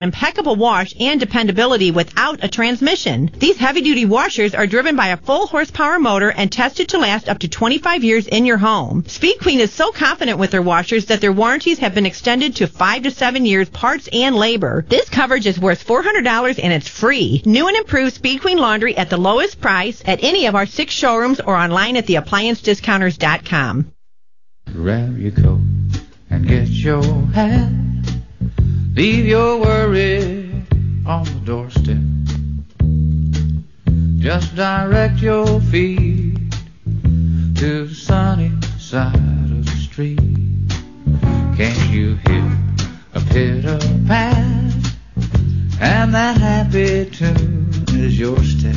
impeccable wash and dependability without a transmission. These heavy-duty washers are driven by a full horsepower motor and tested to last up to 25 years in your home. Speed Queen is so confident with their washers that their warranties have been extended to 5 to 7 years, parts and labor. This coverage is worth $400 and it's free. New and improved Speed Queen laundry at the lowest price at any of our 6 showrooms or online at theappliancediscounters.com. Grab your coat and get your hat. Leave your worry on the doorstep. Just direct your feet to the sunny side of the street. Can't you hear a pitter-pat? And that happy tune is your step.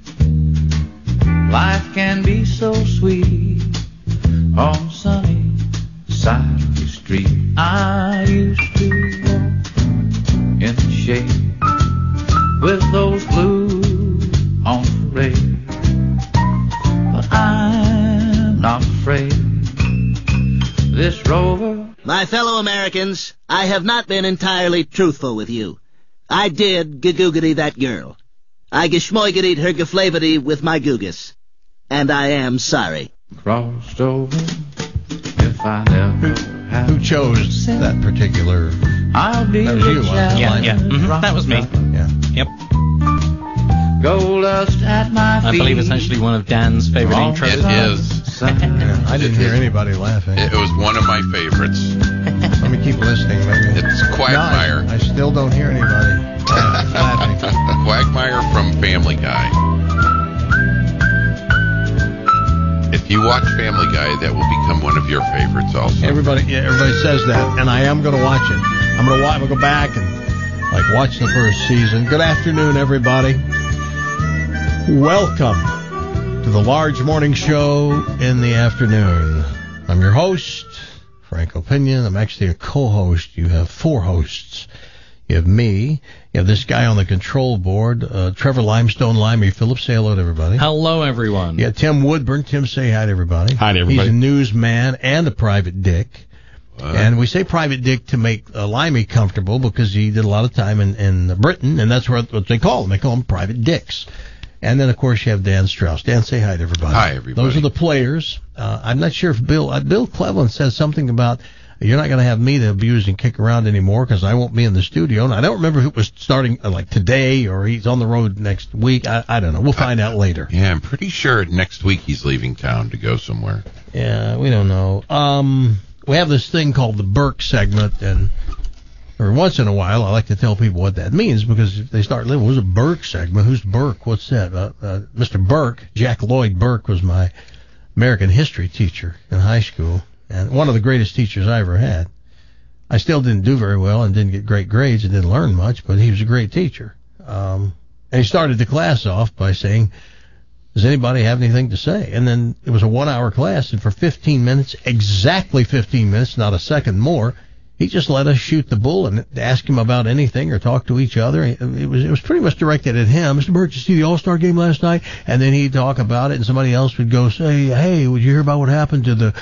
Life can be so sweet on the sunny side of the street. I used to walk in the shade with those blues on parade, but I'm not afraid. This rover... My fellow Americans, I have not been entirely truthful with you. I did gagoogity that girl. I geschmoigitied her geflavority with my googus. And I am sorry. Crossed over if I never have. Who chose that particular... I'll be that was you, wasn't it? Yeah. Mm-hmm. That was me. Yeah. Yep. Gold dust at my feet. I believe it's actually one of Dan's favorite intros. It is. Yeah, I didn't hear anybody laughing. It was one of my favorites. Let me keep listening. Maybe. It's Quagmire. No, I still don't hear anybody laughing. Quagmire from Family Guy. If you watch Family Guy, that will become one of your favorites also. Everybody says that, and I am going to watch it. I'm going to go back and watch the first season. Good afternoon, everybody. Welcome to the Large Morning Show in the afternoon. I'm your host, Franco Pinion. I'm actually a co-host. You have 4 hosts. You have me. You have this guy on the control board, Trevor Limestone Limey Phillips. Say hello to everybody. Hello, everyone. Yeah, Tim Woodburn. Tim, say hi to everybody. Hi to everybody. He's a newsman and a private dick. And we say private dick to make Limey comfortable because he did a lot of time in Britain, and that's what they call them. They call them private dicks. And then, of course, you have Dan Strauss. Dan, say hi to everybody. Hi, everybody. Those are the players. I'm not sure if Bill Cleveland says something about you're not going to have me to abuse and kick around anymore because I won't be in the studio. And I don't remember if it was starting today or he's on the road next week. I don't know. We'll find out later. Yeah, I'm pretty sure next week he's leaving town to go somewhere. Yeah, we don't know. We have this thing called the Burke segment, and or once in a while, I like to tell people what that means because if they start living, what's a Burke segment? Who's Burke? What's that? Mr. Burke, Jack Lloyd Burke, was my American history teacher in high school, and one of the greatest teachers I ever had. I still didn't do very well and didn't get great grades and didn't learn much, but he was a great teacher. And he started the class off by saying, does anybody have anything to say? And then it was a 1-hour class, and for 15 minutes, exactly 15 minutes, not a second more, he just let us shoot the bull and ask him about anything or talk to each other. It was pretty much directed at him. Mr. Burke, did you see the All-Star game last night? And then he'd talk about it, and somebody else would go say, hey, would you hear about what happened to the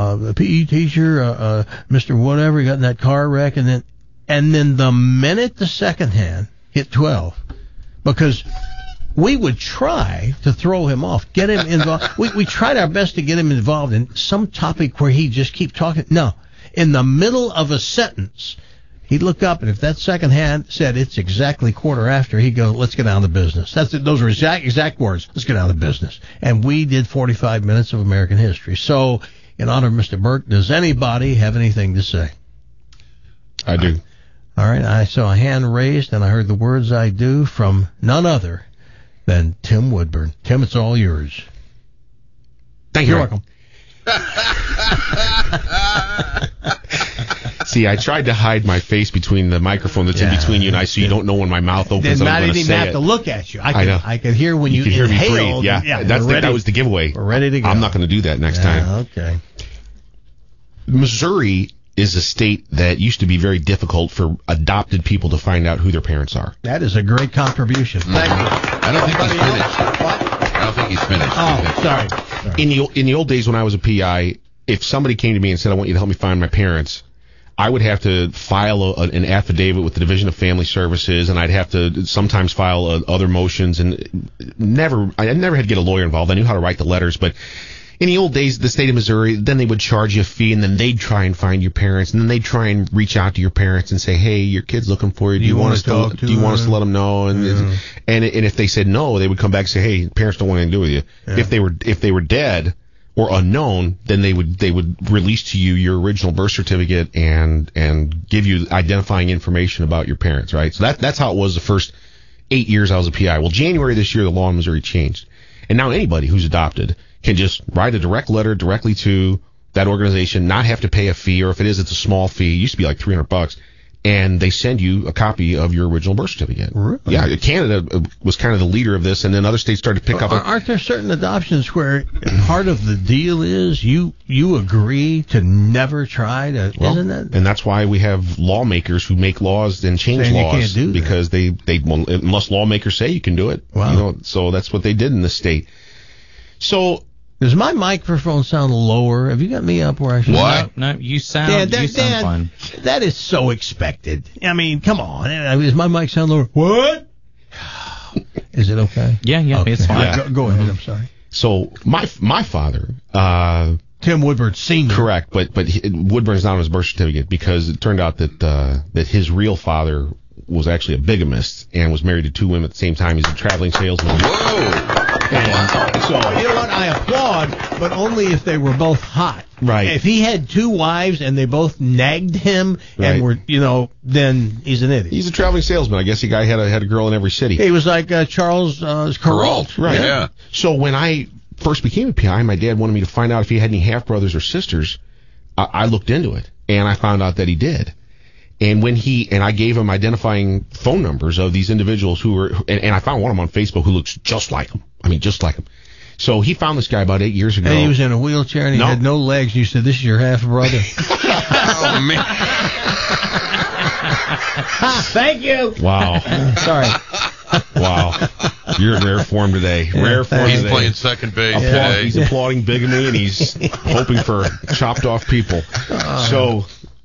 PE teacher, Mr. Whatever, he got in that car wreck? And then the minute the second hand hit 12, because we would try to throw him off, get him involved. We tried our best to get him involved in some topic where he'd just keep talking. No. In the middle of a sentence, he'd look up, and if that second hand said it's exactly quarter after, he'd go, let's get down to business. Those are exact words. Let's get down to business. And we did 45 minutes of American history. So, in honor of Mr. Burke, does anybody have anything to say? I do. All right. I saw a hand raised, and I heard the words I do from none other than Tim Woodburn. Tim, it's all yours. Thank you. You're welcome. See, I tried to hide my face between the microphone that's in between you and I, so you don't know when my mouth opens. Then I didn't even have to look at you. I could hear when you hear me inhaled. breathe. Yeah, that was the giveaway. We're ready to go. I'm not going to do that next time. Okay. Missouri is a state that used to be very difficult for adopted people to find out who their parents are. That is a great contribution. Thank you. I don't think he's finished. I don't think he's finished. Oh, sorry. In the old days when I was a PI, if somebody came to me and said, I want you to help me find my parents, I would have to file an affidavit with the Division of Family Services, and I'd have to sometimes file other motions, and I never had to get a lawyer involved. I knew how to write the letters, but in the old days, the state of Missouri, then they would charge you a fee, and then they'd try and find your parents, and then they'd try and reach out to your parents and say, hey, your kid's looking for you. Do you want us to let them know? And if they said no, they would come back and say, hey, parents don't want anything to do with you. Yeah. If they were dead or unknown, then they would release to you your original birth certificate and give you identifying information about your parents, right? So that's how it was the first 8 years I was a PI. Well, January this year, the law in Missouri changed. And now anybody who's adopted can just write a direct letter directly to that organization, not have to pay a fee, or if it is, it's a small fee. It used to be like $300, and they send you a copy of your original birth certificate. Really? Yeah, Canada was kind of the leader of this, and then other states started to pick up. Aren't there certain adoptions where part of the deal is you agree to never try to? Isn't that? And that's why we have lawmakers who make laws and change laws, you can't do that. Because they unless lawmakers say you can do it. Wow. So that's what they did in this state. So. Does my microphone sound lower? Have you got me up where I should? What? No, you sound fine. That is so expected. I mean, come on. Does my mic sound lower? What? Is it okay? Yeah, okay. It's fine. Yeah. Go ahead. I'm sorry. So my father, Tim Woodburn Sr. Correct, but Woodburn's not on his birth certificate because it turned out that his real father was actually a bigamist and was married to two women at the same time. He's a traveling salesman. Whoa! And so, you know what? I applaud, but only if they were both hot. Right. If he had two wives and they both nagged him and were, then he's an idiot. He's a traveling salesman. I guess the guy had a girl in every city. He was like Charles Kuralt. Right. Yeah. So when I first became a PI, my dad wanted me to find out if he had any half brothers or sisters. I looked into it, and I found out that he did. And I gave him identifying phone numbers of these individuals who were, and I found one of them on Facebook who looks just like him. I mean, just like him. So he found this guy about 8 years ago. And he was in a wheelchair and he had no legs. You said, this is your half brother. Oh, man. Thank you. Wow. Sorry. Wow. You're in rare form today. Rare form He's today. playing second base today. He's applauding bigamy and he's hoping for chopped off people. So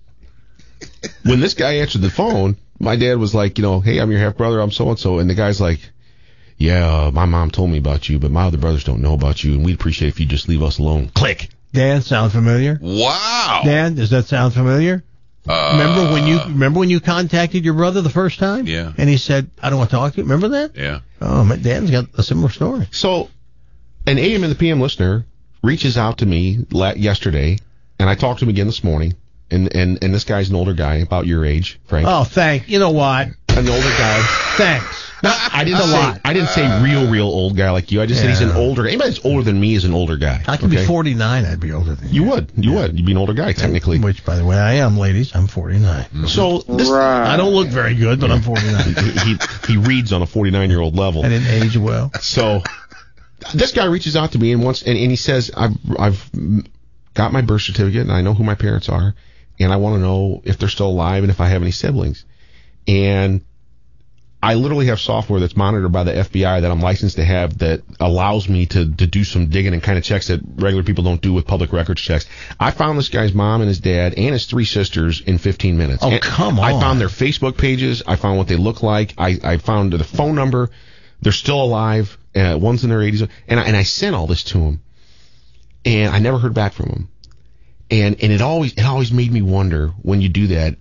when this guy answered the phone, my dad was like, hey, I'm your half brother. I'm so-and-so. And the guy's like, yeah, my mom told me about you, but my other brothers don't know about you, and we'd appreciate if you just leave us alone. Click. Dan, sound familiar? Wow. Dan, does that sound familiar? Remember when you contacted your brother the first time? Yeah. And he said, I don't want to talk to you. Remember that? Yeah. Oh, Dan's got a similar story. So an AM and the PM listener reaches out to me yesterday, and I talked to him again this morning, and this guy's an older guy, about your age, Frank. Oh, you know what? An older guy. Thanks. I didn't say real old guy like you. I just said he's an older. Anybody that's older than me is an older guy. I could be 49. I'd be older than you. You would. You'd be an older guy technically. Which, by the way, I am, ladies. I'm 49. Mm-hmm. So I don't look very good, but I'm 49. he reads on a 49-year-old level. I didn't age well. So this guy reaches out to me and he says, I've got my birth certificate and I know who my parents are, and I want to know if they're still alive and if I have any siblings. And I literally have software that's monitored by the FBI that I'm licensed to have that allows me to do some digging and kind of checks that regular people don't do with public records checks. I found this guy's mom and his dad and his three sisters in 15 minutes. Oh, come on. I found their Facebook pages. I found what they look like. I found the phone number. They're still alive. One's in their 80s. And I sent all this to him. And I never heard back from him. And it always made me wonder when you do that,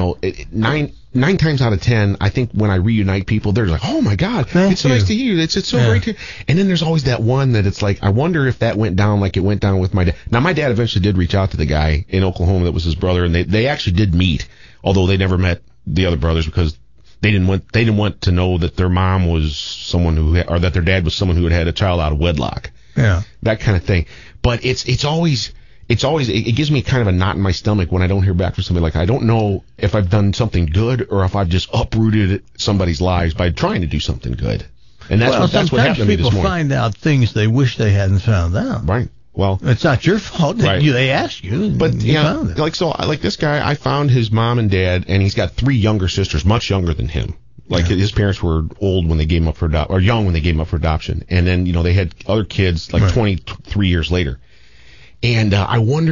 9 times out of 10, I think when I reunite people, they're like, oh my God, it's so nice to hear you. It's so great to hear. And then there's always that one that it's like, I wonder if that went down like it went down with my dad. Now, my dad eventually did reach out to the guy in Oklahoma that was his brother, and they actually did meet, although they never met the other brothers because they didn't want to know that their mom was someone or that their dad was someone who had a child out of wedlock. Yeah. That kind of thing. But it gives me kind of a knot in my stomach when I don't hear back from somebody. Like, I don't know if I've done something good or if I've just uprooted somebody's lives by trying to do something good. And that's what happened to me this morning. People find out things they wish they hadn't found out. Right. Well, it's not your fault. Right. They asked you, but you found it. Like this guy, I found his mom and dad, and he's got 3 younger sisters, much younger than him. Like his parents were old when they gave him up for adoption, or young when they gave him up for adoption, and then they had other kids like 23 years later. And I wonder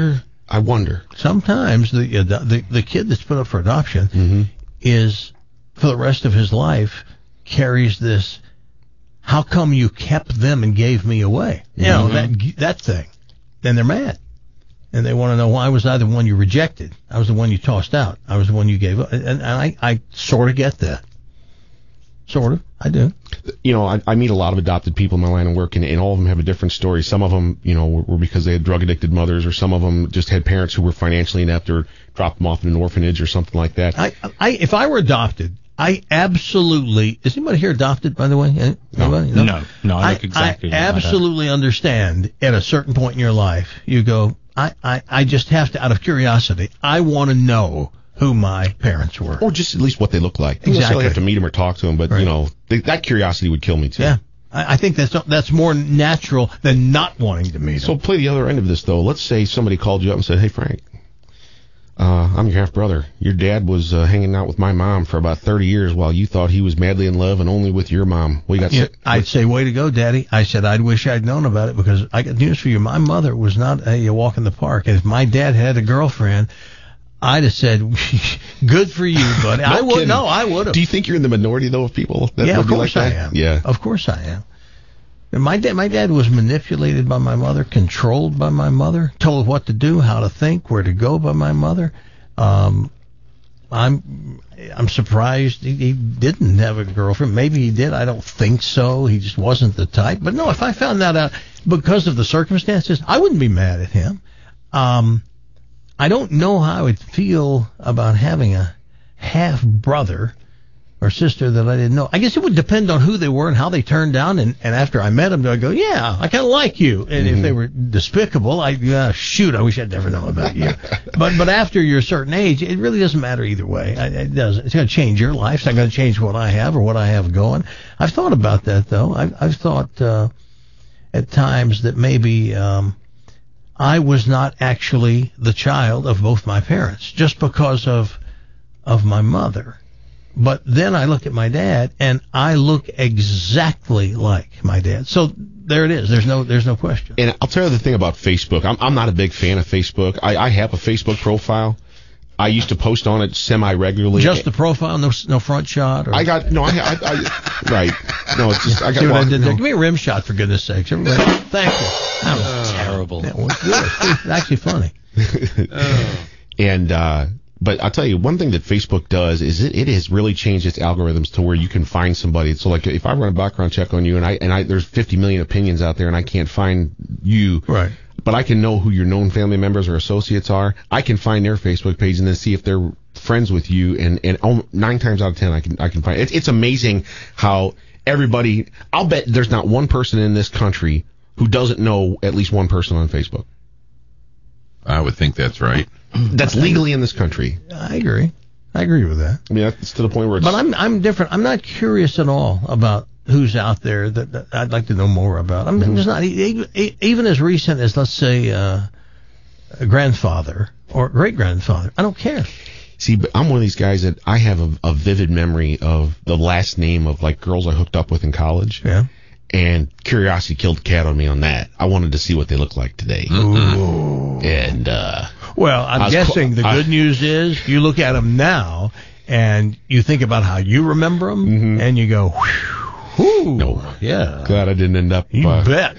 I wonder. Sometimes the kid that's put up for adoption is, for the rest of his life, carries this, how come you kept them and gave me away? You know, that thing. Then they're mad. And they want to know, why was I the one you rejected? I was the one you tossed out. I was the one you gave up. And I sort of get that. Sort of. I do. You know, I meet a lot of adopted people in my line of work, and all of them have a different story. Some of them, you know, were because they had drug-addicted mothers, or some of them just had parents who were financially inept or dropped them off in an orphanage or something like that. If I were adopted, I absolutely... Is anybody here adopted, by the way? Anybody? No, I look exactly. I absolutely understand at a certain point in your life, you go, I just have to, out of curiosity, I want to know who my parents were. Or just at least what they look like. You Exactly. don't necessarily have to meet them or talk to them, but, Right. you know, that curiosity would kill me, too. Yeah. I think that's more natural than not wanting to meet So them. play the other end of this, though. Let's say somebody called you up and said, hey, Frank, I'm your half-brother. Your dad was hanging out with my mom for about 30 years while you thought he was madly in love and only with your mom. We got I'd say, way to go, Daddy. I said, I'd wish I'd known about it, because I got news for you. My mother was not a walk in the park. And if my dad had a girlfriend, I'd have said, good for you, buddy. I would. kidding. No, I would have. Do you think you're in the minority, though, of people that Yeah, would of be course like I that? am. Yeah. Of course I am. And my dad was manipulated by my mother, controlled by my mother, told what to do, how to think, where to go by my mother. I'm surprised he didn't have a girlfriend. Maybe he did. I don't think so. He just wasn't the type. But no, if I found that out because of the circumstances, I wouldn't be mad at him. I don't know how I would feel about having a half brother or sister that I didn't know. I guess it would depend on who they were and how they turned down. And after I met them, I'd go, yeah, I kind of like you. And if they were despicable, shoot, I wish I'd never known about you. But after you're a certain age, it really doesn't matter either way. It doesn't. It's going to change your life. It's not going to change what I have or what I have going. I've thought about that, though. I've thought at times that maybe I was not actually the child of both my parents just because of my mother. But then I look at my dad, and I look exactly like my dad. So there it is. There's no question. And I'll tell you the thing about Facebook. I'm not a big fan of Facebook. I have a Facebook profile. I used to post on it semi-regularly. Just the profile, no front shot? Or? Right. No, it's just, I got See what I did there? no. Give me a rim shot, for goodness sakes. Everybody, thank you. That was terrible. That was good. It's actually funny. And, but I'll tell you, one thing that Facebook does is it has really changed its algorithms to where you can find somebody. So, like, if I run a background check on you, and there's 50 million opinions out there, and I can't find you, right? But I can know who your known family members or associates are. I can find their Facebook page and then see if they're friends with you. And 9 times out of 10, I can find it. It's amazing how everybody. I'll bet there's not one person in this country who doesn't know at least one person on Facebook. I would think that's right. That's legally in this country. I agree with that. I mean, that's to the point where it's... But I'm different. I'm not curious at all about who's out there that I'd like to know more about. I'm just not, even as recent as, let's say, a grandfather or great-grandfather. I don't care. See, but I'm one of these guys that I have a vivid memory of the last name of, like, girls I hooked up with in college. Yeah. And curiosity killed the cat on me on that. I wanted to see what they look like today. Ooh. And, well, I'm guessing the good news is you look at them now and you think about how you remember them and you go, whew, no. Yeah. Glad I didn't end up. You bet.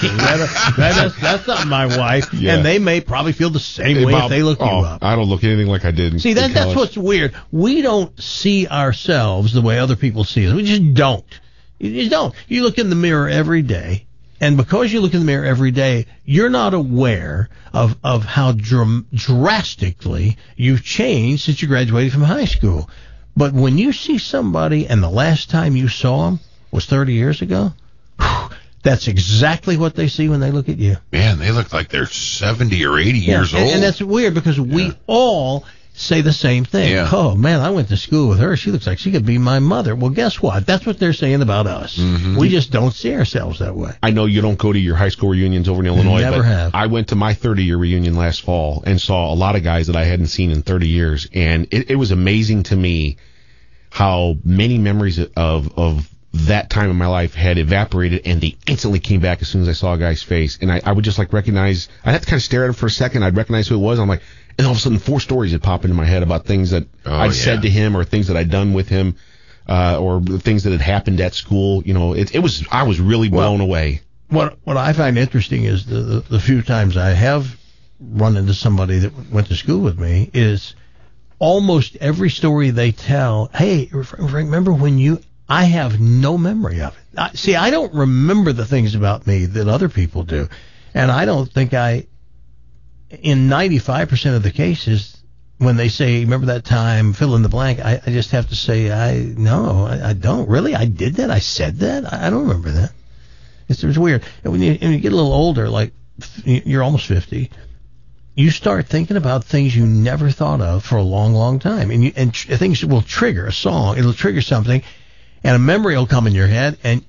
That's not my wife. Yeah. And they may probably feel the same way if they look you up. I don't look anything like I did in See, that's college. what's weird. We don't see ourselves the way other people see us. We just don't. You just don't. You look in the mirror every day, and because you look in the mirror every day, you're not aware of how drastically you've changed since you graduated from high school. But when you see somebody and the last time you saw them was 30 years ago, that's exactly what they see when they look at you. Man, they look like they're 70 or 80 years old. And that's weird because we all say the same thing. Yeah. Oh, man, I went to school with her. She looks like she could be my mother. Well, guess what? That's what they're saying about us. Mm-hmm. We just don't see ourselves that way. I know you don't go to your high school reunions over in Illinois, Never but have. I went to my 30-year reunion last fall and saw a lot of guys that I hadn't seen in 30 years. And it was amazing to me how many memories of that time in my life had evaporated, and they instantly came back as soon as I saw a guy's face. And I would just like recognize, I'd have to kind of stare at him for a second. I'd recognize who it was. I'm like, and all of a sudden 4 stories would pop into my head about things that I'd said to him or things that I'd done with him, or things that had happened at school. You know, I was really blown away. What I find interesting is the few times I have run into somebody that went to school with me is almost every story they tell, hey, remember when I have no memory of it. See, I don't remember the things about me that other people do. And I don't think in 95% of the cases, when they say, remember that time, fill in the blank, I just have to say, I don't. Really? I did that? I said that? I don't remember that. It's weird. And when you get a little older, like you're almost 50, you start thinking about things you never thought of for a long, long time. And things will trigger a song. It'll trigger something, and a memory will come in your head. And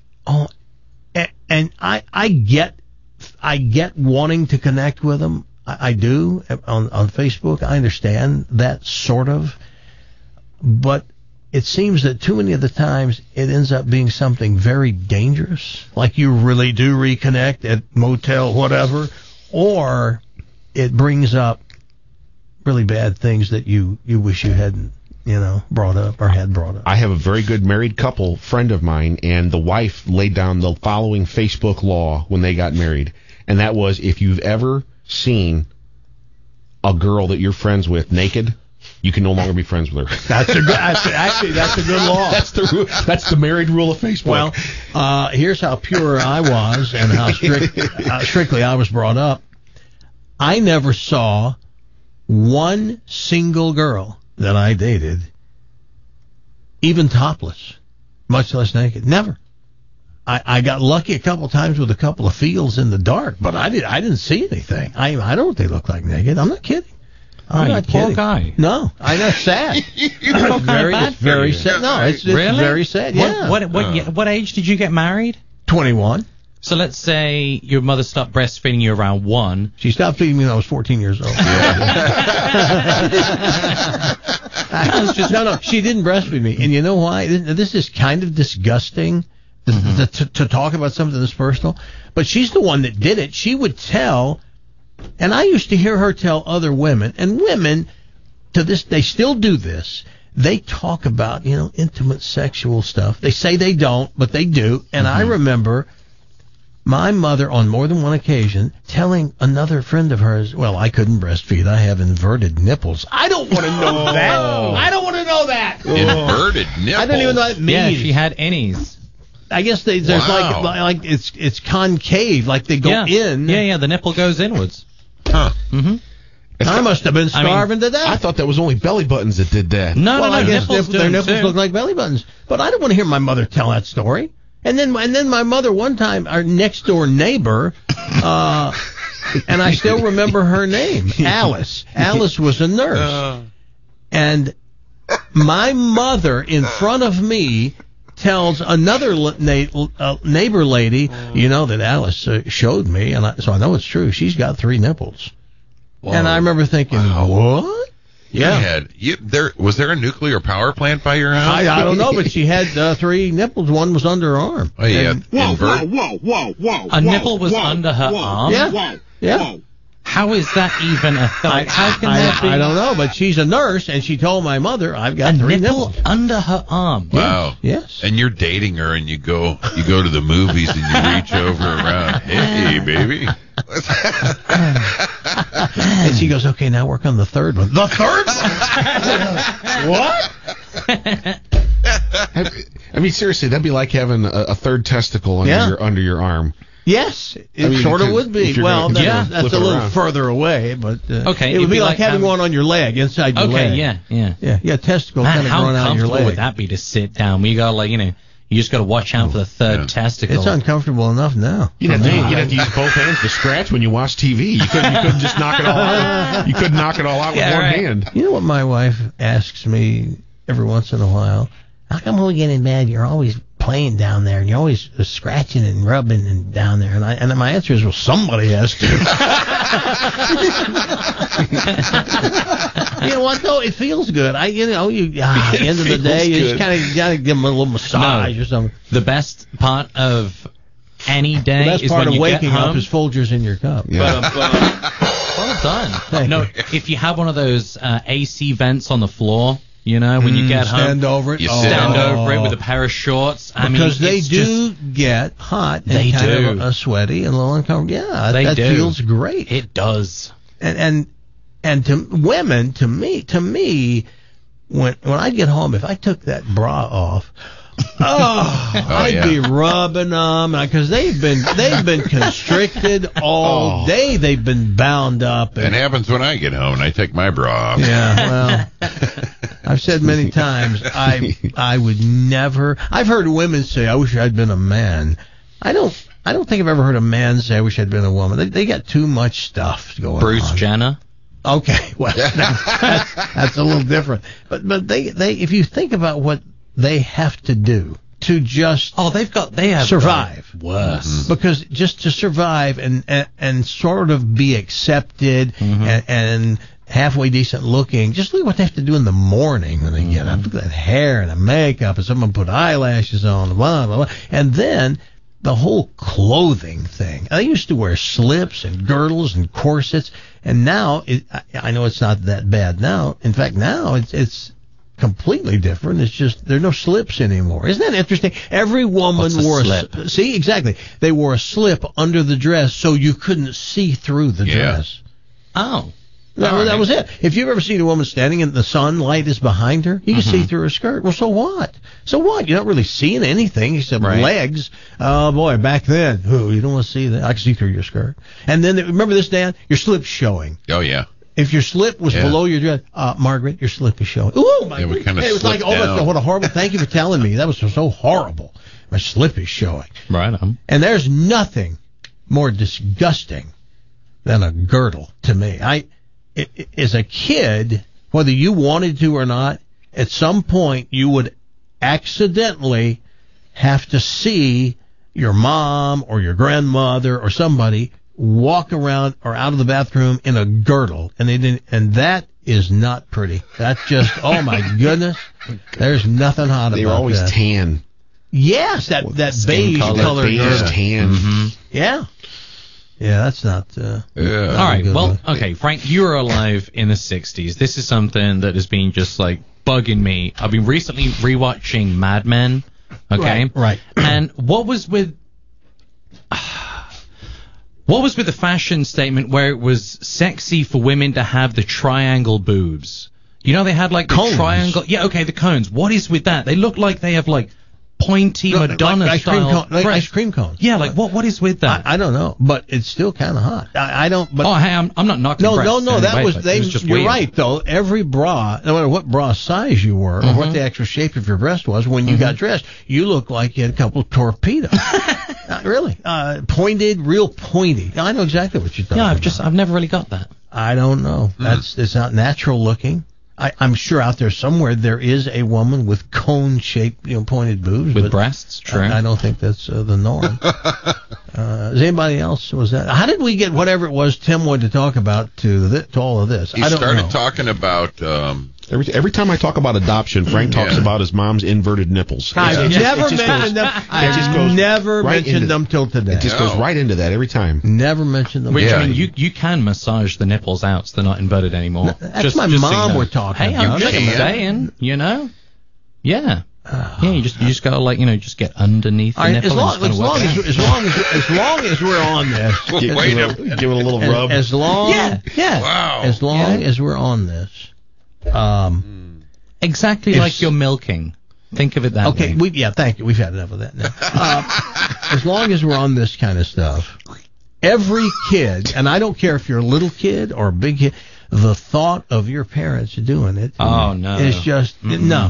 I get wanting to connect with them. I do on Facebook. I understand that sort of, but it seems that too many of the times it ends up being something very dangerous, like you really do reconnect at motel whatever, or it brings up really bad things that you wish you hadn't, brought up or had brought up. I have a very good married couple friend of mine, and the wife laid down the following Facebook law when they got married, and that was, if you've ever seen a girl that you're friends with naked, you can no longer be friends with her. That's a good law. That's the married rule of Facebook. Well, here's how pure I was and how strictly I was brought up. I never saw one single girl that I dated even topless, much less naked. Never. I got lucky a couple times with a couple of feels in the dark, but I didn't see anything. I don't think they look like naked. I'm not kidding. I'm not kidding. Poor guy. No, I'm not sad. It's very sad. No, it's really? Very sad. Yeah. What age did you get married? 21. So let's say your mother stopped breastfeeding you around 1. She stopped feeding me when I was 14 years old. No, she didn't breastfeed me. And you know why? This is kind of disgusting to talk about something this personal. But she's the one that did it. She would tell, and I used to hear her tell other women, and women, to this, they still do this. They talk about, intimate sexual stuff. They say they don't, but they do. And I remember my mother, on more than one occasion, telling another friend of hers, well, I couldn't breastfeed. I have inverted nipples. I don't want to know that. I don't want to know that. Inverted nipples? I don't even know what that means. Yeah, she had innies. I guess there's like it's concave, like they go in. Yeah, the nipple goes inwards. Huh. Mm-hmm. I must have been starving to death. I thought that was only belly buttons that did that. No, I guess their nipples too. look like belly buttons. But I don't want to hear my mother tell that story. And then my mother, one time, our next door neighbor, and I still remember her name, Alice. Alice was a nurse. And my mother, in front of me, tells another neighbor lady, that Alice showed me, and so I know it's true. She's got 3 nipples. Whoa. And I remember thinking, what? Yeah. Was there a nuclear power plant by your house? I don't know, but she had 3 nipples. One was under her arm. Oh, yeah. Whoa. A nipple was under her arm? Yeah. How is that even a thought? How can that be? I don't know, but she's a nurse, and she told my mother, I've got 3 nipple nipples. under her arm. Wow. Yes. And you're dating her, and you go to the movies, and you reach over around, hey, baby. And she goes, okay, now work on the 3rd one. The 3rd one? What? I mean, seriously, that'd be like having a 3rd testicle under your arm. Yes, it sort of would be. Well, that's a little further away, but it would be like having one on your leg, inside your leg. Yeah, testicle kind of growing out of your leg. How comfortable would that be to sit down? You got you just got to watch out for the 3rd testicle. It's uncomfortable enough now. You'd have to use both hands to scratch when you watch TV. You couldn't just knock it all out. You couldn't knock it all out with one hand. You know what my wife asks me every once in a while? How come when we get in bed, you're always playing down there, and you're always scratching and rubbing and down there. And my answer is, well, somebody has to. You know what, though? It feels good. at the end of the day, you just kind of got to give them a little massage or something. The best part of any day The best is part when of you waking get home. up is Folgers in your cup. Yeah. Well done. Thank you. If you have one of those AC vents on the floor, you know, when you get home, stand over it. You stand over it with a pair of shorts. Because they it's do get hot and They kind do. of sweaty and a little uncomfortable. Yeah, They that do. feels great. It does. And to women, to me, when I get home, if I took that bra off, I'd be rubbing them because they've been constricted all day. They've been bound up. It happens when I get home and I take my bra off. Yeah, well, I've said many times I would never. I've heard women say, "I wish I'd been a man." I don't think I've ever heard a man say, "I wish I'd been a woman." They got too much stuff going on. Bruce Jenner. Okay, well, that's a little different. But they if you think about what they have to do to just they have survive. Worse. Because just to survive and sort of be accepted and halfway decent looking, just look at what they have to do in the morning when they get up. Look at that hair and the makeup, and someone put eyelashes on, blah, blah, blah. And then the whole clothing thing. They used to wear slips and girdles and corsets, and now, I know it's not that bad now. In fact, now it's completely different. It's just there are no slips anymore. Isn't that interesting? Every woman wore a slip. See, exactly. They wore a slip under the dress so you couldn't see through the dress. Oh. That was it. If you've ever seen a woman standing and the sunlight is behind her, you can see through her skirt. Well, so what? So what? You're not really seeing anything except legs. Oh, boy, back then, you don't want to see that. I can see through your skirt. And then, remember this, Dan? Your slip's showing. Oh, yeah. If your slip was below your dress, Margaret, your slip is showing. Oh, my God. It was like, what a horrible, thank you for telling me. That was so horrible. My slip is showing. Right on. And there's nothing more disgusting than a girdle to me. As a kid, whether you wanted to or not, at some point you would accidentally have to see your mom or your grandmother or somebody walk around or out of the bathroom in a girdle, and that is not pretty. That's just, oh my goodness, there's nothing hot about that. They were always tan. Yes, that beige color girdle. Tan. Mm-hmm. Yeah. Yeah, that's not. All right. Well, okay, Frank, you were alive in the 60s. This is something that has been just like bugging me. I've been recently rewatching Mad Men. Okay. Right. And what was with the fashion statement where it was sexy for women to have the triangle boobs? You know, they had like the cones. triangle. Yeah. Okay, the cones. What is with that? They look like they have like pointy Madonna style ice cream cones. Yeah, like what is with that? I don't know, but it's still kind of hot. I don't. But hey, I'm not knocking. No. breasts That anyway, was but they. it was just You're weird. right though. Every bra, no matter what bra size you were or what the actual shape of your breast was, when you got dressed, you looked like you had a couple of torpedoes. Really, pointed, real pointy. I know exactly what you're talking about. Yeah, I've never really got that. I don't know. It's not natural looking. I'm sure out there somewhere there is a woman with cone-shaped, pointed boobs. With but breasts, true. I don't think that's the norm. Is anybody else? Was that? How did we get whatever it was Tim wanted to talk about to all of this? He I don't started know. talking about. Every time I talk about adoption, Frank talks about his mom's inverted nipples. I've never mentioned them. I've never right mentioned into- them till today. It just goes right into that every time. Never mentioned them. Which Yeah. I mean, you can massage the nipples out so they're not inverted anymore. That's my so you mom know. we're talking Hey, about. I'm just You can. saying, Yeah. Yeah, you just gotta just get underneath the All right, nipple. as long as we're on this, Wait a minute. Give it a little rub. as long, Yeah. Wow. as long as we're on this, Exactly If- like you're milking. Think of it that okay, way. thank you. We've had enough of that now. As long as we're on this kind of stuff, every kid, and I don't care if you're a little kid or a big kid, the thought of your parents doing it is just no.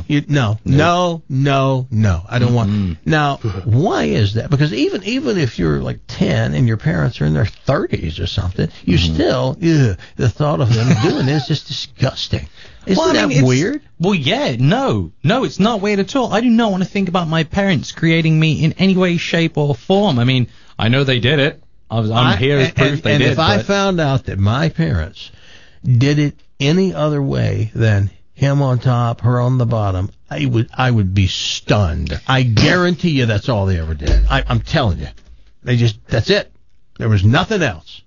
I don't want. Now, why is that? Because even if you're like 10 and your parents are in their 30s or something, you still the thought of them doing this is disgusting. Isn't that weird? Well, yeah, no, it's not weird at all. I do not want to think about my parents creating me in any way, shape, or form. I mean, I know they did it. I'm here as proof they did. And if I found out that my parents did it any other way than him on top, her on the bottom, I would be stunned. I guarantee you that's all they ever did. I'm telling you. That's it. There was nothing else.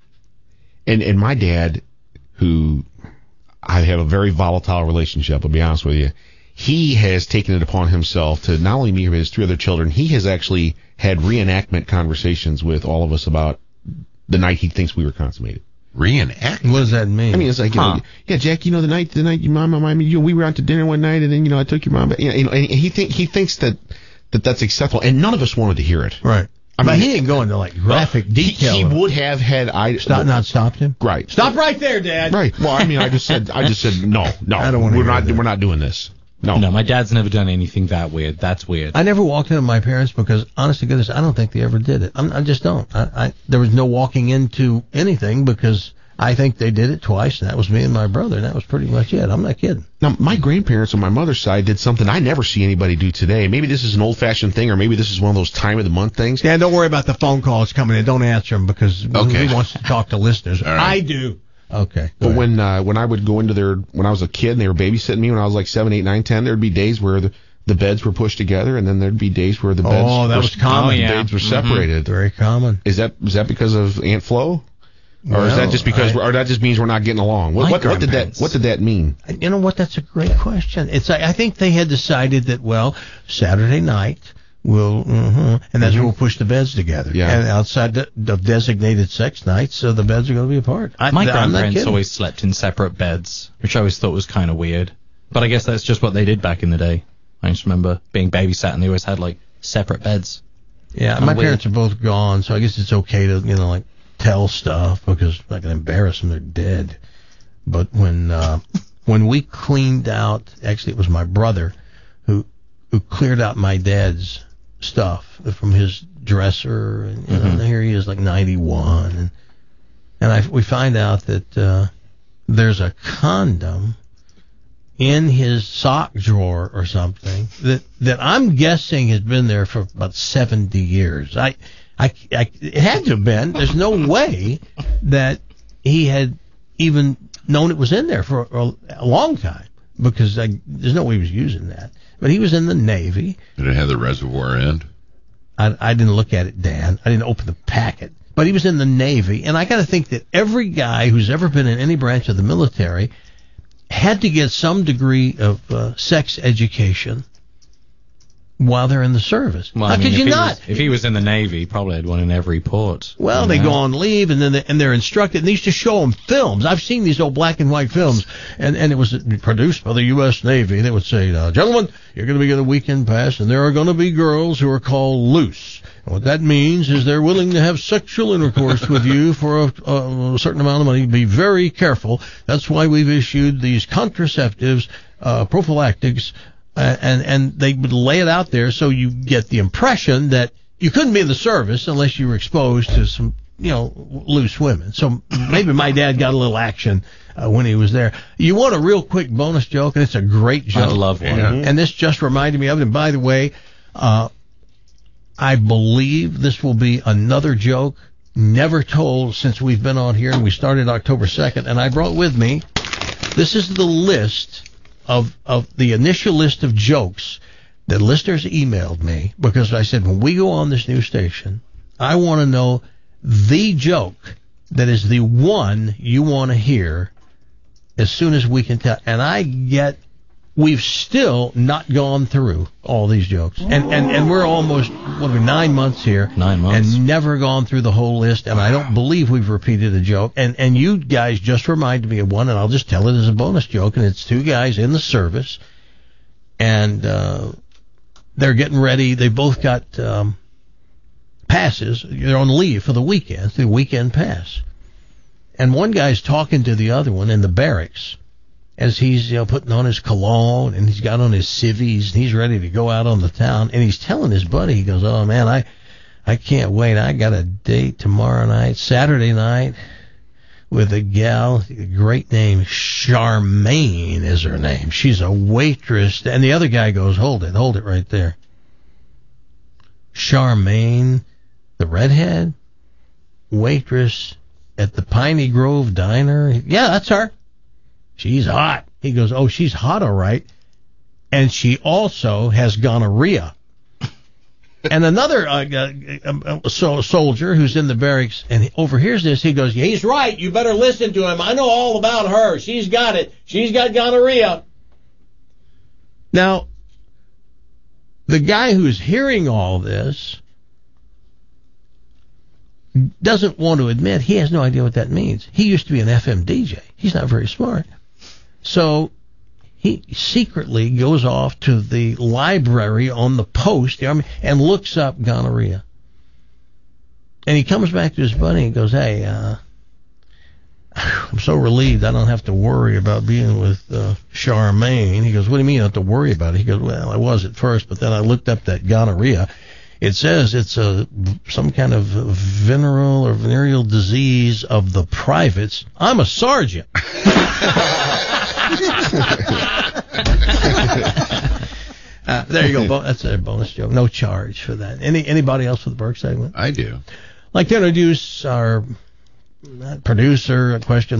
And my dad, who I have a very volatile relationship, I'll be honest with you, he has taken it upon himself to not only me but his 3 other children, he has actually had reenactment conversations with all of us about the night he thinks we were consummated. Reenactment? What does that mean? I mean, it's like, yeah, Jack, the night your mom and we were out to dinner one night, and then, I took your mom, and he thinks that's acceptable, and none of us wanted to hear it. Right. But he didn't go into like graphic detail. He would have had not stopped him. Right. Stop right there, Dad. Right. Well, I mean, I just said no. I don't want to. We're not doing this. No, my dad's never done anything that weird. That's weird. I never walked into my parents because, honest to goodness, I don't think they ever did it. I just don't. There was no walking into anything because I think they did it twice, and that was me and my brother, and that was pretty much it. I'm not kidding. Now, my grandparents on my mother's side did something I never see anybody do today. Maybe this is an old-fashioned thing, or maybe this is one of those time-of-the-month things. Dan, don't worry about the phone calls coming in. Don't answer them because he wants to talk to listeners. Right. I do. Okay. But when I would go into when I was a kid and they were babysitting me when I was like 7, 8, 9, 10, there'd be days where the beds were pushed together, and then there'd be days where the beds beds were separated. Very common. Is that because of Aunt Flo? Or is that just because or that just means we're not getting along? What did that mean? You know what? That's a great question. I think they had decided that Saturday night and that's when we'll push the beds together. Yeah. And outside of designated sex nights, so the beds are going to be apart. My grandparents always slept in separate beds, which I always thought was kind of weird. But I guess that's just what they did back in the day. I just remember being babysat and they always had like separate beds. Yeah, my parents are both gone, so I guess it's okay to tell stuff because I can embarrass them. They're dead. But when we cleaned out, actually it was my brother who cleared out my dad's stuff from his dresser, and here he is like 91, and we find out that there's a condom in his sock drawer or something that I'm guessing has been there for about 70 years. It had to have been. There's no way that he had even known it was in there for a long time because there's no way he was using that. But he was in the Navy. Did it have the reservoir end? I didn't look at it, Dan. I didn't open the packet. But he was in the Navy, and I got to think that every guy who's ever been in any branch of the military had to get some degree of sex education while they're in the service. Well, how could you not? If he was in the Navy, he probably had one in every port. Well, they go on leave, and then they're instructed. And they used to show them films. I've seen these old black and white films, and it was produced by the U.S. Navy. They would say, gentlemen, you're going to be getting a weekend pass, and there are going to be girls who are called loose. And what that means is they're willing to have sexual intercourse with you for a certain amount of money. Be very careful. That's why we've issued these contraceptives, prophylactics, and they would lay it out there so you get the impression that you couldn't be in the service unless you were exposed to some, loose women. So maybe my dad got a little action when he was there. You want a real quick bonus joke, and it's a great joke. I love one. And this just reminded me of it. And by the way, I believe this will be another joke never told since we've been on here, and we started October 2nd. And I brought with me, this is the list of the initial list of jokes that listeners emailed me, because I said, when we go on this new station, I want to know the joke that is the one you want to hear as soon as we can tell. And we've still not gone through all these jokes. And we're almost, 9 months here. 9 months. And never gone through the whole list. And I don't believe we've repeated a joke. And you guys just reminded me of one, and I'll just tell it as a bonus joke. And it's 2 guys in the service. And they're getting ready. They both got passes. They're on leave for the weekend. The weekend pass. And one guy's talking to the other one in the barracks as he's putting on his cologne and he's got on his civvies and he's ready to go out on the town. And he's telling his buddy, he goes, "Oh, man, I can't wait. I got a date tomorrow night, Saturday night, with a gal, a great name, Charmaine is her name. She's a waitress." And the other guy goes, hold it right there. Charmaine, the redhead, waitress at the Piney Grove Diner? Yeah, that's her. She's hot. He goes, "Oh, she's hot, all right. And she also has gonorrhea." And another soldier who's in the barracks and he overhears this, he goes, "He's right. You better listen to him. I know all about her. She's got it. She's got gonorrhea." Now, the guy who's hearing all this doesn't want to admit he has no idea what that means. He used to be an FM DJ. He's not very smart. So he secretly goes off to the library on the post and looks up gonorrhea. And he comes back to his buddy and goes, "Hey, I'm so relieved I don't have to worry about being with Charmaine." He goes, "What do you mean you don't have to worry about it?" He goes, "Well, I was at first, but then I looked up that gonorrhea. It says it's some kind of venereal or venereal disease of the privates. I'm a sergeant." There you go. That's a bonus joke. No charge for that. Anybody else for the Burke segment? I do. Like to introduce our producer,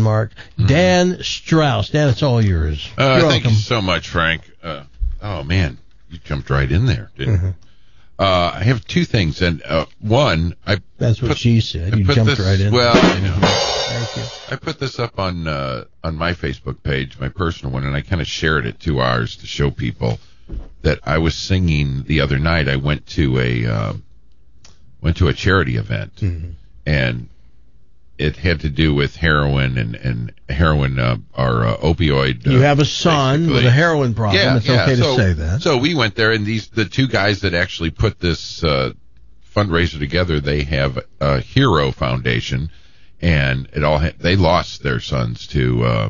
Dan Strauss. Dan, it's all yours. Thank you so much, Frank. Oh, man, you jumped right in there, didn't you? I have two things, and one, That's what she said. You jumped right in. Well, I know. Thank you. I put this up on my Facebook page, my personal one, and I kind of shared it to ours to show people that I was singing the other night. I went to a charity event, and it had to do with heroin and heroin or opioid. You have a son basically. with a heroin problem. Yeah, it's okay to say that. So we went there, and the two guys that actually put this fundraiser together, they have a Hero Foundation, and they lost their sons to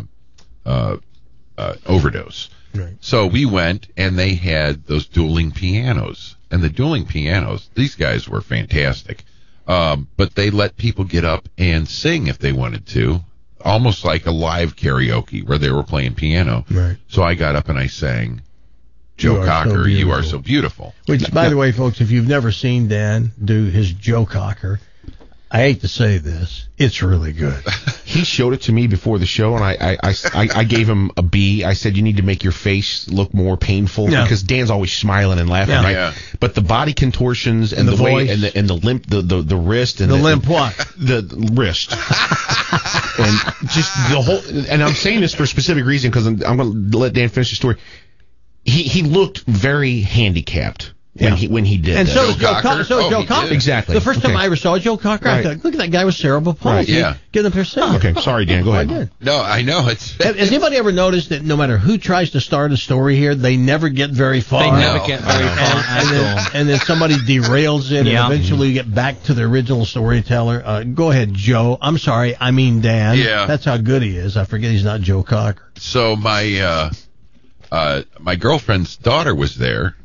overdose. Right. So we went, and they had those dueling pianos, and the dueling pianos, these guys were fantastic. But they let people get up and sing if they wanted to, almost like a live karaoke where they were playing piano. Right. So I got up and I sang Joe Cocker, "You Are So Beautiful." Which, by the way, folks, if you've never seen Dan do his Joe Cocker, I hate to say this, it's really good. He showed it to me before the show, and I gave him a B. I said, "You need to make your face look more painful," because Dan's always smiling and laughing, right? Yeah. But the body contortions and the way voice. and the limp, the wrist and the limp what? The wrist. And just the whole. And I'm saying this for a specific reason because I'm going to let Dan finish the story. He looked very handicapped. When he did and that. so was Joe Cocker. Joe Cocker. Exactly. The first time I ever saw Joe Cocker, I thought, look at that guy with cerebral palsy. Right, yeah. Get up there singing. Okay, sorry, Dan. Go ahead. I did. No, I know. Has anybody ever noticed that no matter who tries to start a story here, they never get very far? They never get very far. And then somebody derails it, and eventually you get back to the original storyteller. Go ahead, Joe. I'm sorry, I mean Dan. Yeah. That's how good he is. I forget he's not Joe Cocker. So my girlfriend's daughter was there.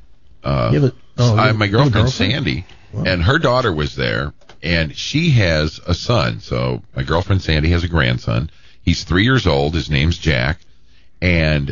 My girlfriend Sandy, and her daughter was there, and she has a son. So my girlfriend Sandy has a grandson. He's 3 years old. His name's Jack, and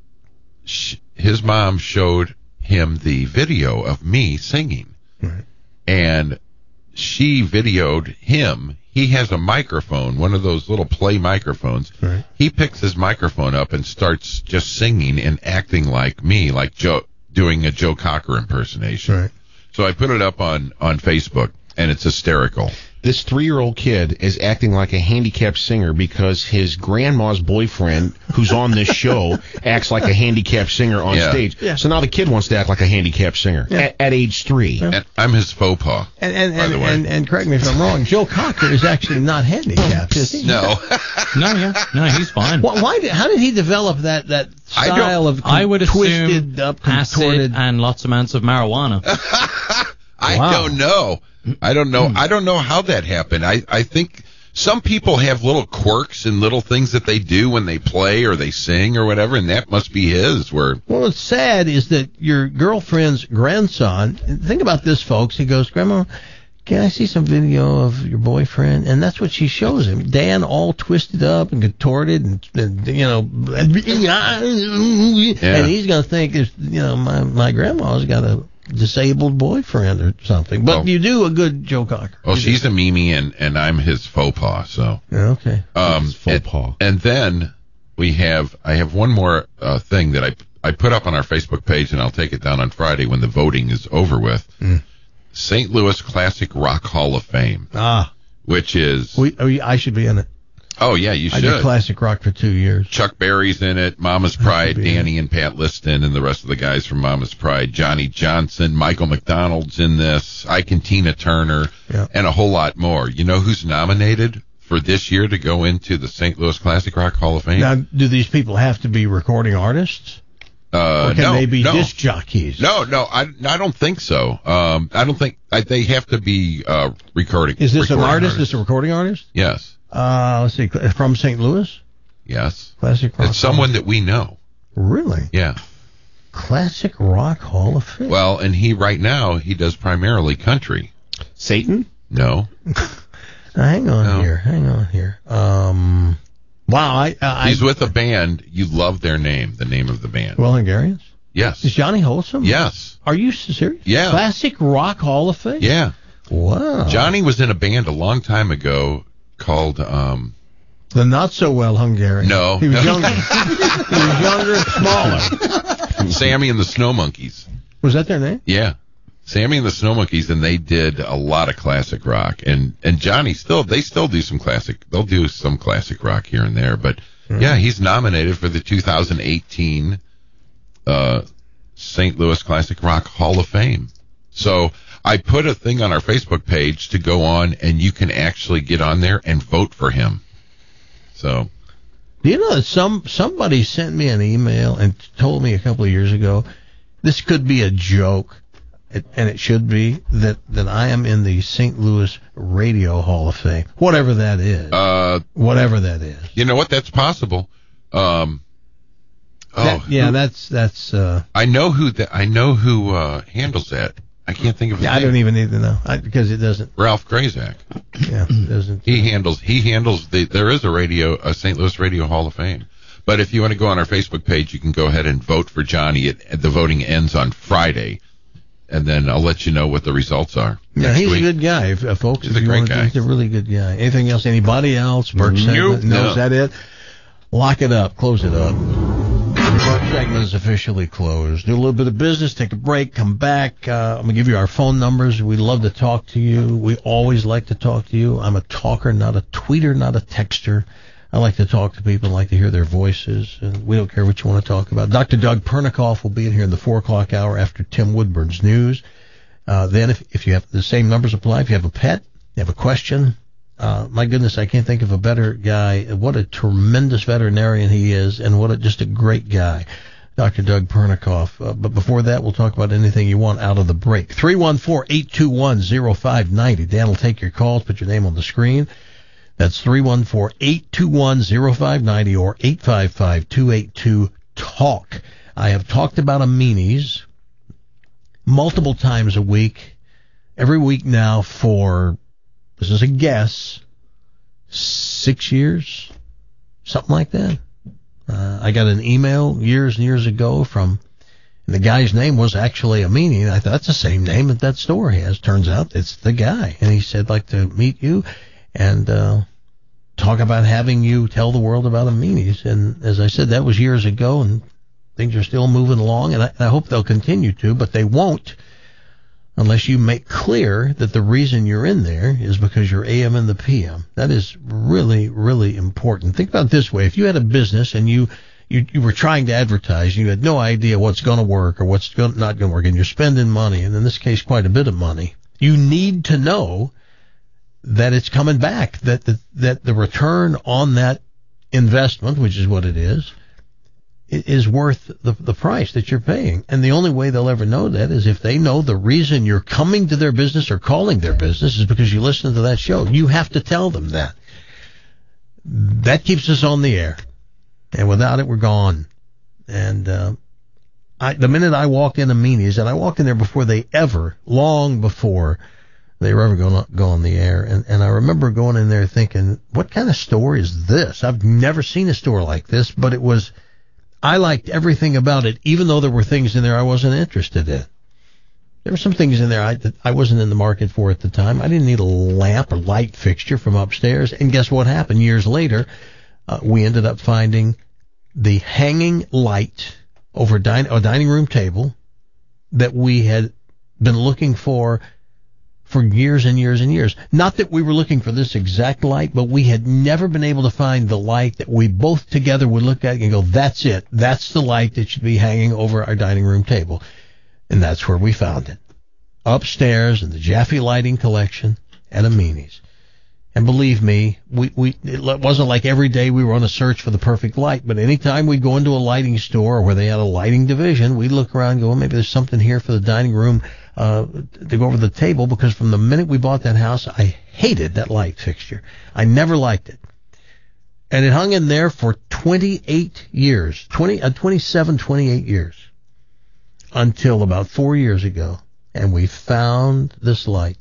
his mom showed him the video of me singing, and she videoed him. He has a microphone, one of those little play microphones. Right. He picks his microphone up and starts just singing and acting like me, like Joe, doing a Joe Cocker impersonation. Right. So I put it up on Facebook, and it's hysterical. This 3-year-old kid is acting like a handicapped singer because his grandma's boyfriend, who's on this show, acts like a handicapped singer on stage. Yeah. So now the kid wants to act like a handicapped singer at age 3. Yeah. And I'm his faux pas. And correct me if I'm wrong, Joe Cocker is actually not handicapped, is he? No. No, he's fine. How did he develop that style of I would twisted assume up, acid contorted and lots of amounts of marijuana? I don't know. I don't know how that happened. I think some people have little quirks and little things that they do when they play or they sing or whatever, and that must be his. Well, what's sad is that your girlfriend's grandson, think about this, folks, he goes, Grandma, can I see some video of your boyfriend? And that's what she shows him. Dan all twisted up and contorted and and he's going to think, my grandma's got a disabled boyfriend or something. But you do a good Joe Cocker. Well, she's a Mimi and I'm his faux pas, so. Okay. Faux pas. And then I have one more thing that I put up on our Facebook page, and I'll take it down on Friday when the voting is over with. St. Louis Classic Rock Hall of Fame. Which is... I should be in it. Oh, yeah, you should. I did classic rock for 2 years. Chuck Berry's in it, Mama's Pride, Danny and Pat Liston, and the rest of the guys from Mama's Pride. Johnny Johnson, Michael McDonald's in this, Ike and Tina Turner, and a whole lot more. You know who's nominated for this year to go into the St. Louis Classic Rock Hall of Fame? Now, do these people have to be recording artists? Or can they be disc jockeys? No, I don't think so. I don't think they have to be recording. Is this an artist? Is this a recording artist? Yes. Let's see. From St. Louis? Yes. Classic Rock. It's someone that we know. Really? Yeah. Classic Rock Hall of Fame. Well, and right now he does primarily country. Satan? No. Hang on here. Wow, he's with a band. You love their name, the name of the band. Well, Hungarians? Yes. Is Johnny Wholesome? Yes. Are you serious? Yeah. Classic Rock Hall of Fame? Yeah. Wow. Johnny was in a band a long time ago called the Not So Well Hungarian. No. He was younger. He was younger and smaller. Sammy and the Snow Monkeys. Was that their name? Yeah. Sammy and the Snow Monkeys, and they did a lot of classic rock. And Johnny still do some classic. They'll do some classic rock here and there. But yeah, he's nominated for the 2018 St. Louis Classic Rock Hall of Fame. So I put a thing on our Facebook page to go on, and you can actually get on there and vote for him. So, do you know that somebody sent me an email and told me a couple of years ago this could be a joke. And it should be that I am in the St. Louis Radio Hall of Fame, whatever that is. Whatever that is. You know what? That's possible. That's. I know who handles that. I can't think of his name. I don't even need to know because it doesn't. Ralph Grazak. Yeah, it doesn't. He handles there is a St. Louis Radio Hall of Fame. But if you want to go on our Facebook page, you can go ahead and vote for Johnny. The voting ends on Friday. And then I'll let you know what the results are. Yeah, he's a good guy, folks. He's a great guy. He's a really good guy. Anything else? Anybody else? Burke segment? No. Is that it? Lock it up. Close it up. The Burke segment is officially closed. Do a little bit of business, take a break, come back. I'm going to give you our phone numbers. We'd love to talk to you. We always like to talk to you. I'm a talker, not a tweeter, not a texter. I like to talk to people, like to hear their voices, and we don't care what you want to talk about. Dr. Doug Pernikoff will be in here in the 4 o'clock hour after Tim Woodburn's news. Then if you have the same numbers apply, if you have a pet, you have a question, my goodness, I can't think of a better guy. What a tremendous veterinarian he is, and just a great guy, Dr. Doug Pernikoff. But before that, we'll talk about anything you want out of the break. 314-821-0590. Dan will take your calls, put your name on the screen. That's 314-821-0590 or 855-282-TALK. I have talked about Amini's multiple times a week, every week now for, this is a guess, 6 years, something like that. I got an email years and years ago and the guy's name was actually Amini, and I thought that's the same name that store has. Turns out it's the guy. And he said, like to meet you and talk about having you tell the world about Amini's. And as I said, that was years ago, and things are still moving along, and I hope they'll continue to, but they won't unless you make clear that the reason you're in there is because you're AM and the PM. That is really, really important. Think about it this way. If you had a business and you were trying to advertise, and you had no idea what's going to work or what's not going to work, and you're spending money, and in this case quite a bit of money, you need to know that it's coming back, that the return on that investment, which is what it is worth the price that you're paying. And the only way they'll ever know that is if they know the reason you're coming to their business or calling their business is because you listen to that show. You have to tell them that. that keeps us on the air. And without it, we're gone. And the minute I walked into Meanies, and I walked in there before long before they were ever going to go on the air. And I remember going in there thinking, what kind of store is this? I've never seen a store like this, but I liked everything about it, even though there were things in there I wasn't interested in. There were some things in there I wasn't in the market for at the time. I didn't need a lamp or light fixture from upstairs. And guess what happened? Years later, we ended up finding the hanging light over a dining room table that we had been looking for years and years and years. Not that we were looking for this exact light, but we had never been able to find the light that we both together would look at and go, that's it. That's the light that should be hanging over our dining room table. And that's where we found it. Upstairs in the Jaffe Lighting Collection at Meanies. And believe me, it wasn't like every day we were on a search for the perfect light, but anytime we'd go into a lighting store where they had a lighting division, we'd look around and go, well, maybe there's something here for the dining room to go over the table, because from the minute we bought that house, I hated that light fixture. I never liked it. And it hung in there for 28 years, 28 years. Until about 4 years ago, and we found this light,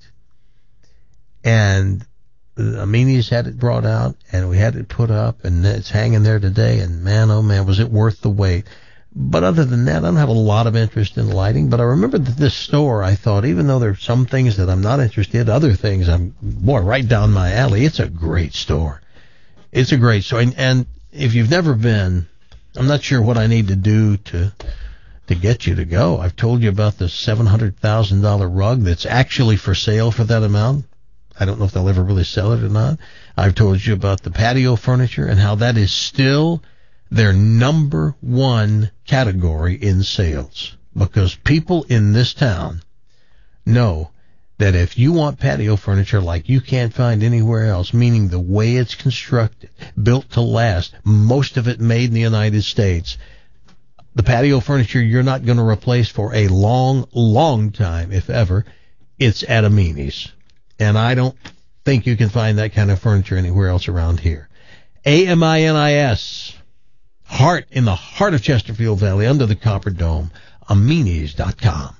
and Meanies had it brought out, and we had it put up, and it's hanging there today, and man, oh man, was it worth the wait. But other than that, I don't have a lot of interest in lighting, but I remember that this store, I thought, even though there's some things that I'm not interested in, other things right down my alley, it's a great store. It's a great store, and if you've never been, I'm not sure what I need to do to get you to go. I've told you about the $700,000 rug that's actually for sale for that amount. I don't know if they'll ever really sell it or not. I've told you about the patio furniture and how that is still their number one category in sales, because people in this town know that if you want patio furniture like you can't find anywhere else, meaning the way it's constructed, built to last, most of it made in the United States, the patio furniture you're not going to replace for a long, long time, if ever, it's at Meanies. And I don't think you can find that kind of furniture anywhere else around here. Aminis, in the heart of Chesterfield Valley, under the Copper Dome, Meanies.com.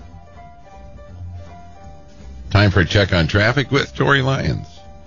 Time for a check on traffic with Tori Lyons.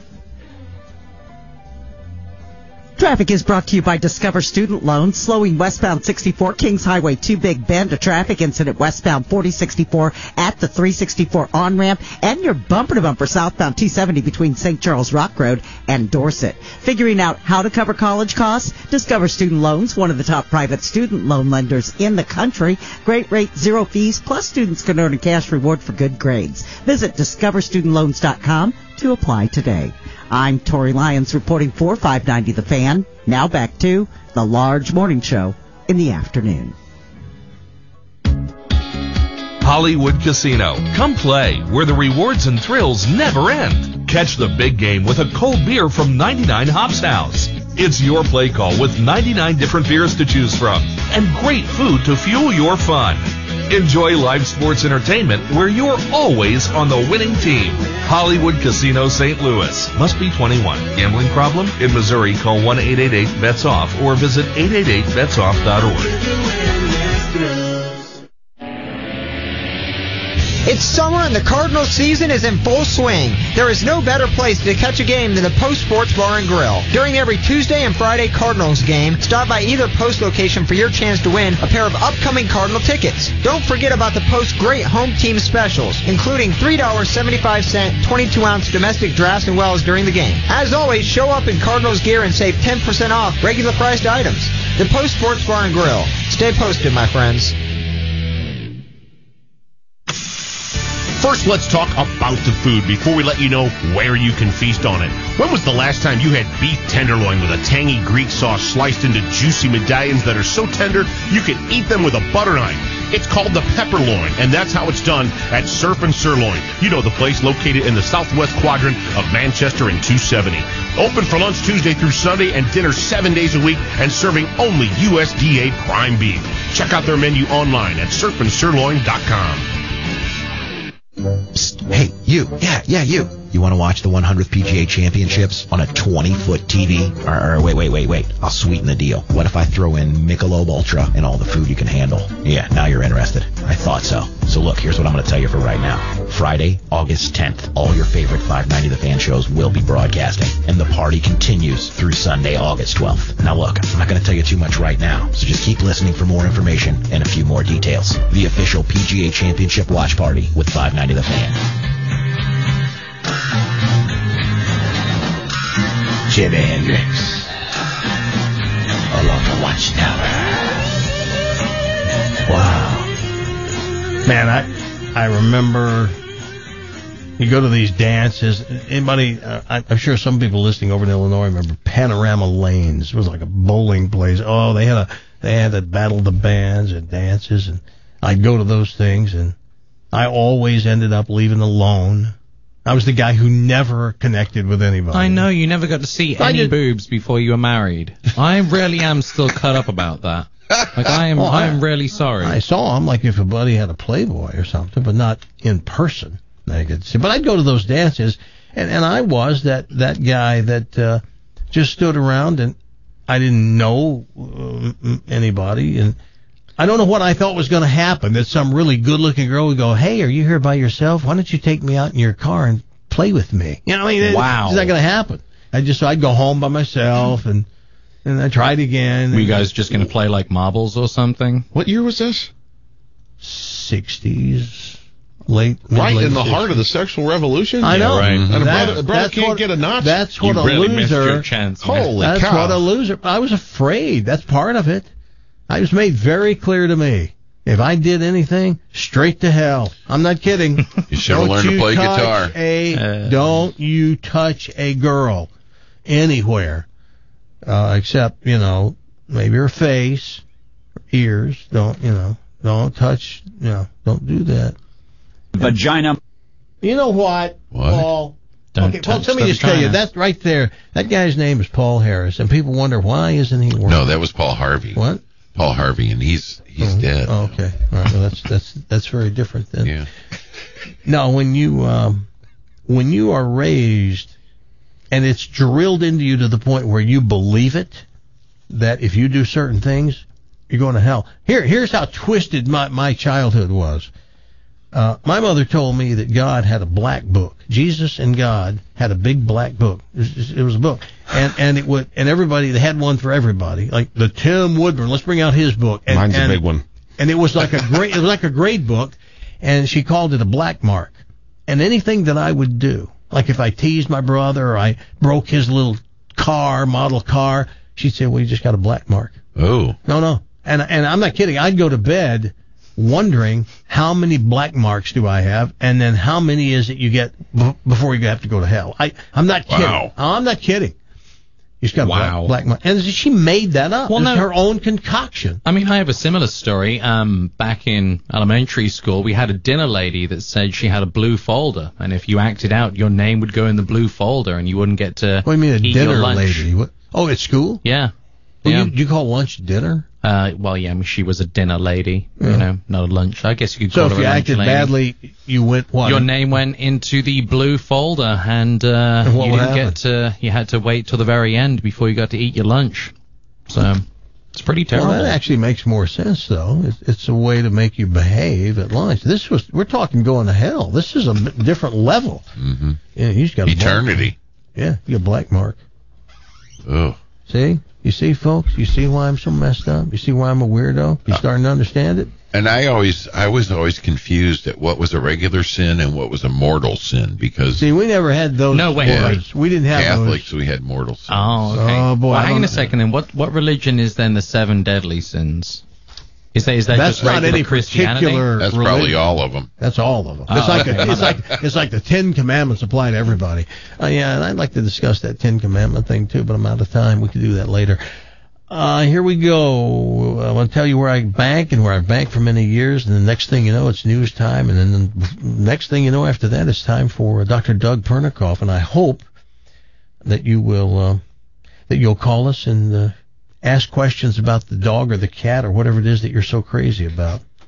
Traffic is brought to you by Discover Student Loans, slowing westbound 64 Kings Highway 2 Big Bend, a traffic incident westbound 4064 at the 364 on-ramp, and your bumper-to-bumper southbound 270 between St. Charles Rock Road and Dorset. Figuring out how to cover college costs? Discover Student Loans, one of the top private student loan lenders in the country. Great rate, zero fees, plus students can earn a cash reward for good grades. Visit discoverstudentloans.com to apply today. I'm Tori Lyons reporting for 590 The Fan. Now back to the Large Morning Show in the afternoon. Hollywood Casino. Come play where the rewards and thrills never end. Catch the big game with a cold beer from 99 Hops House. It's your play call with 99 different beers to choose from and great food to fuel your fun. Enjoy live sports entertainment where you're always on the winning team. Hollywood Casino St. Louis. Must be 21. Gambling problem? In Missouri, call 1-888-BETS-OFF or visit 888betsOff.org. It's summer and the Cardinals season is in full swing. There is no better place to catch a game than the Post Sports Bar and Grill. During every Tuesday and Friday Cardinals game, stop by either Post location for your chance to win a pair of upcoming Cardinal tickets. Don't forget about the Post's great home team specials, including $3.75 22-ounce domestic drafts and wells during the game. As always, show up in Cardinals gear and save 10% off regular priced items. The Post Sports Bar and Grill. Stay posted, my friends. First, let's talk about the food before we let you know where you can feast on it. When was the last time you had beef tenderloin with a tangy Greek sauce sliced into juicy medallions that are so tender you can eat them with a butter knife? It's called the pepperloin, and that's how it's done at Surf and Sirloin. You know the place located in the southwest quadrant of Manchester and 270. Open for lunch Tuesday through Sunday and dinner 7 days a week and serving only USDA prime beef. Check out their menu online at surfandsirloin.com. Psst, hey, you. Yeah, you. You want to watch the 100th PGA Championships on a 20-foot TV? Or wait. I'll sweeten the deal. What if I throw in Michelob Ultra and all the food you can handle? Yeah, now you're interested. I thought so. So look, here's what I'm going to tell you for right now. Friday, August 10th, all your favorite 590 The Fan shows will be broadcasting, and the party continues through Sunday, August 12th. Now look, I'm not going to tell you too much right now, so just keep listening for more information and a few more details. The official PGA Championship watch party with 590 The Fan. Jimi Hendrix along the Watchtower. Wow. Man, I remember you go to these dances. Anybody, I'm sure some people listening over in Illinois remember Panorama Lanes. It was like a bowling place. Oh, they had a battle of the bands and dances, and I'd go to those things, and I always ended up leaving alone. I was the guy who never connected with anybody. I know, you never got to see any boobs before you were married. I really am still cut up about that. Like, I am really sorry. I saw him, like if a buddy had a Playboy or something, but not in person. I could see. But I'd go to those dances, and I was that guy that just stood around, and I didn't know anybody, and I don't know what I thought was going to happen, that some really good-looking girl would go, hey, are you here by yourself? Why don't you take me out in your car and play with me? You know, I mean, wow. It's not going to happen. I'd go home by myself, and I tried again. Were you guys just going to play like marbles or something? What year was this? 60s. Right in the heart of the sexual revolution? I know. Yeah, right. And a brother can't get a notch. That's what you a really loser. Missed your chance, Holy that's cow. What a loser. I was afraid. That's part of it. It was made very clear to me. If I did anything, straight to hell. I'm not kidding. You should have learned to play guitar. Don't you touch a girl anywhere, except, maybe her face, her ears. Don't touch, don't do that. Vagina. You know what? Paul? Don't Paul, let me just tell you, that right there, that guy's name is Paul Harris, and people wonder, why isn't he working? No, that was Paul Harvey. What? Paul Harvey, and he's dead. Oh, okay. All right. Well, that's very different then. Yeah. No, when you are raised, and it's drilled into you to the point where you believe it, that if you do certain things, you're going to hell. Here's how twisted my childhood was. My mother told me that God had a black book. Jesus and God had a big black book. It was a book, and everybody, they had one for everybody. Like the Tim Woodburn, let's bring out his book. Mine's a big one. And it was like a grade book, and she called it a black mark. And anything that I would do, like if I teased my brother or I broke his little model car, she'd say, "Well, you just got a black mark." Oh. No. And I'm not kidding. I'd go to bed wondering how many black marks do I have, and then how many is it you get before you have to go to hell. I'm not kidding. Wow. I'm not kidding. You just got a black mark. And she made that up. Well, it's her own concoction. I mean, I have a similar story. Back in elementary school, we had a dinner lady that said she had a blue folder, and if you acted out, your name would go in the blue folder, and you wouldn't get to What do you mean a eat dinner your lunch. lady? What? Oh, at school? Yeah. Well, you call lunch dinner? Well, yeah, she was a dinner lady, not a lunch. I guess you could call her a lunch lady. So if you acted badly, you went what? Your name went into the blue folder, and you had to wait till the very end before you got to eat your lunch. So it's pretty terrible. Well, that actually makes more sense, though. It's a way to make you behave at lunch. We're talking going to hell. This is a different level. Mm-hmm. Yeah, you just got eternity. Yeah, you got a black mark. Oh. See? You see, folks? You see why I'm so messed up? You see why I'm a weirdo? You starting to understand it? And I was always confused at what was a regular sin and what was a mortal sin, because see, we never had those. No, wait. We didn't have Catholics. those. We had mortal sins. Oh, okay. Oh boy. Well, hang on a second. Then what religion is then the 7 deadly sins? Is that That's just not regular any Christianity? particular That's religion. probably all of them. That's all of them. Oh, It's like the 10 Commandments apply to everybody. Yeah, and I'd like to discuss that 10 Commandment thing too, but I'm out of time. We can do that later. Here we go. I want to tell you where I bank and where I've banked for many years, and the next thing you know, it's news time, and then the next thing you know after that, it's time for Dr. Doug Pernikoff, and I hope that you will that you'll call us and ask questions about the dog or the cat or whatever it is that you're so crazy about.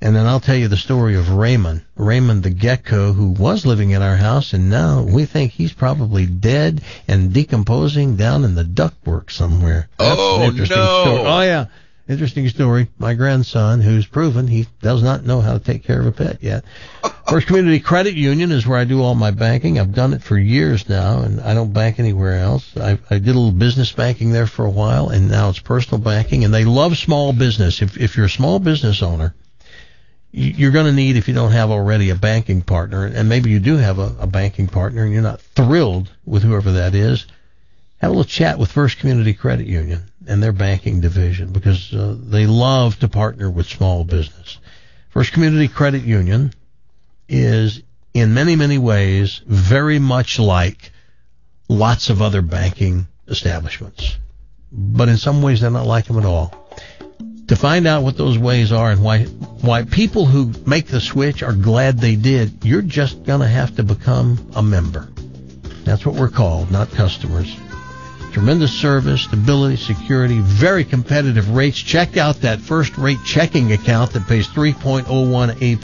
And then I'll tell you the story of Raymond the gecko, who was living in our house, and now we think he's probably dead and decomposing down in the ductwork somewhere. That's an interesting story. Oh, yeah. Interesting story. My grandson, who's proven he does not know how to take care of a pet yet. First Community Credit Union is where I do all my banking. I've done it for years now, and I don't bank anywhere else. I did a little business banking there for a while, and now it's personal banking, and they love small business. If you're a small business owner, you're going to need, if you don't have already, a banking partner, and maybe you do have a banking partner and you're not thrilled with whoever that is, have a little chat with First Community Credit Union and their banking division, because they love to partner with small business. First Community Credit Union is, in many, many ways, very much like lots of other banking establishments. But in some ways, they're not like them at all. To find out what those ways are and why people who make the switch are glad they did, you're just going to have to become a member. That's what we're called, not customers. Tremendous service, stability, security, very competitive rates. Check out that first rate checking account that pays 3.01 AP.